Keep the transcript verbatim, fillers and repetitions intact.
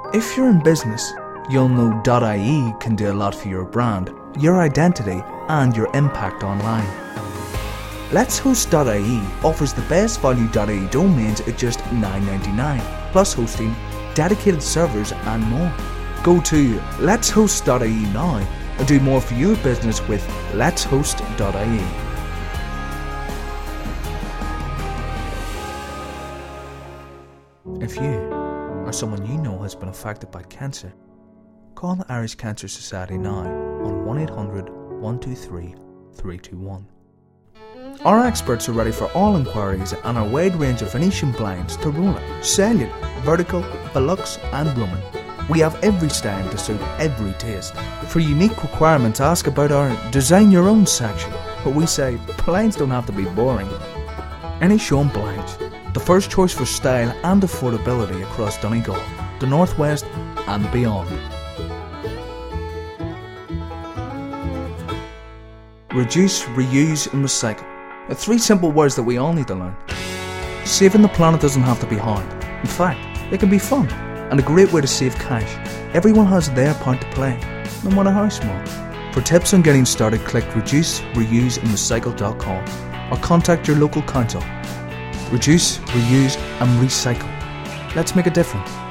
If you're in business, you'll know .ie can do a lot for your brand, your identity, and your impact online. Let's Host dot I E offers the best value .ie domains at just nine ninety-nine, plus hosting, dedicated servers, and more. Go to Let's Host dot I E now and do more for your business with Let's Host dot I E. If you or someone you know has been affected by cancer, call the Irish Cancer Society now on one eight hundred, one two three, three two one. Our experts are ready for all inquiries and our wide range of Venetian blinds to roller, cellular, vertical, velux and Roman. We have every style to suit every taste. For unique requirements, ask about our Design Your Own section, where we say blinds don't have to be boring. Inishowen Blinds, the first choice for style and affordability across Donegal, the Northwest and beyond. Reduce, reuse and recycle. The three simple words that we all need to learn. Saving the planet doesn't have to be hard. In fact, it can be fun and a great way to save cash. Everyone has their part to play, no matter how small. For tips on getting started, click reduce reuse and recycle dot com or contact your local council. Reduce, reuse and recycle. Let's make a difference.